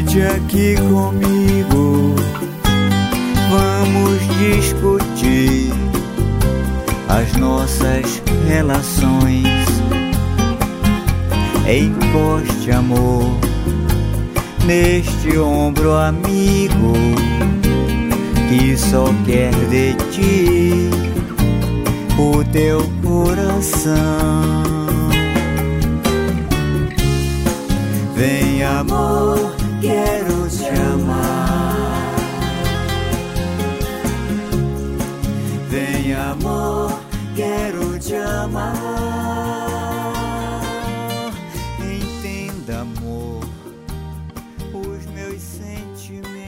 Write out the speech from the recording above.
Sente aqui comigo, vamos discutir as nossas relações. Encoste, amor, neste ombro amigo, que só quer de ti o teu coração. Vem, amor, quero te amar. Vem, amor, quero te amar. Entenda, amor, os meus sentimentos.